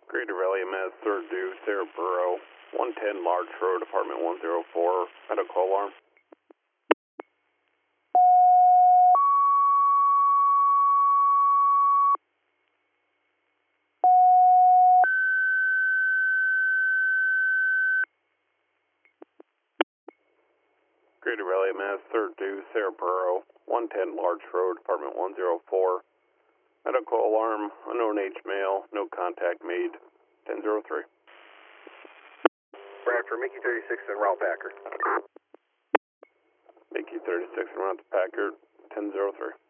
Greater Valley MS, 3rd due, Sarah Burrow, 110 Large Road, apartment 104, medical alarm. Greater Valley MS, 3rd due, Sarah Burrow, 110 Large Road, apartment 104, medical alarm, unknown age male, no contact made, 1003. Bradford, Mickey 36 and Route Packer. Mickey 36 and Route Packer, 1003.